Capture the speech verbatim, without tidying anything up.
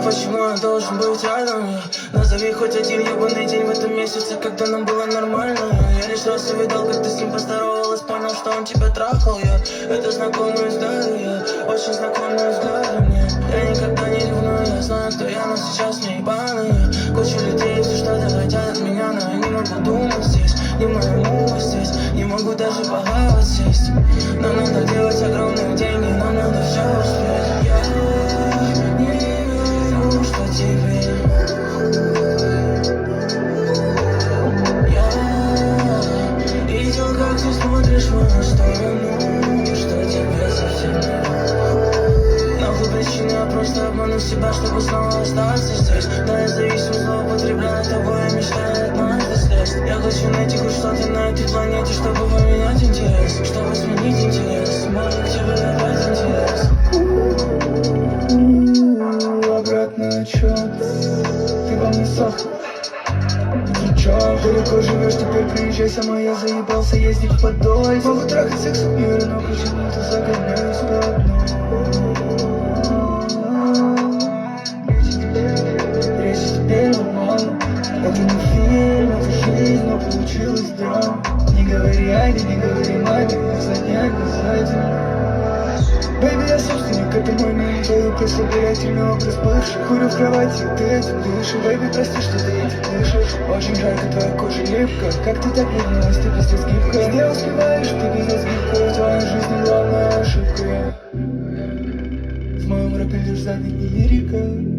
почему я должен быть рядом? Назови хоть один ебаный день в этом месяце, когда нам было нормально. Я лишь раз увидел, как ты с ним поздоровалась, понял, что он тебя трахал. Я это знакомые взгляды, я очень знакомые взгляды мне. Я никогда не ревную, я знаю, кто я, но сейчас мне ебаные. Куча людей, все что-то хотят от меня, но я не могу думать здесь, не моему здесь, не могу даже похавать сесть. Нам надо делать огромные деньги, нам надо все успеть. Я не верю, что тебе я видел, как ты смотришь в мою сторону, что тебе совсем не нахуй причины, я просто обману себя, чтобы снова остаться здесь. Да, я зависим, злоупотребляю тобой, я мечтаю однажды слезть. Я хочу найти хоть что-то на этой планете, чтобы поменять интерес, чтобы сменить интерес. Может, к тебе опять интерес. Обратный отчет, ты во мне сохнешь. Ты чё, далеко живешь, теперь приезжай сама, я заебался ездить в Подольск. Могу трахать секс в мире, но почему-то загоняюсь по одной. Речь теперь мало, это не фильм, это жизнь, но получилось драма. Не говори Айде, не говори маме, глаза не обязательно. Бэйби, я собственник, это мой мир. Твою присобирательный образ бывший. Курю в кровати, ты этим дышишь. Бэйби, прости, что ты этим дышишь. Очень жарко, твоя кожа липка. Как ты так вернулась, ты пиздец гибкая. Где успеваешь, ты пиздец гибкая. Твоя жизнь главная ошибка. В моем рэпе лишь задание лирика.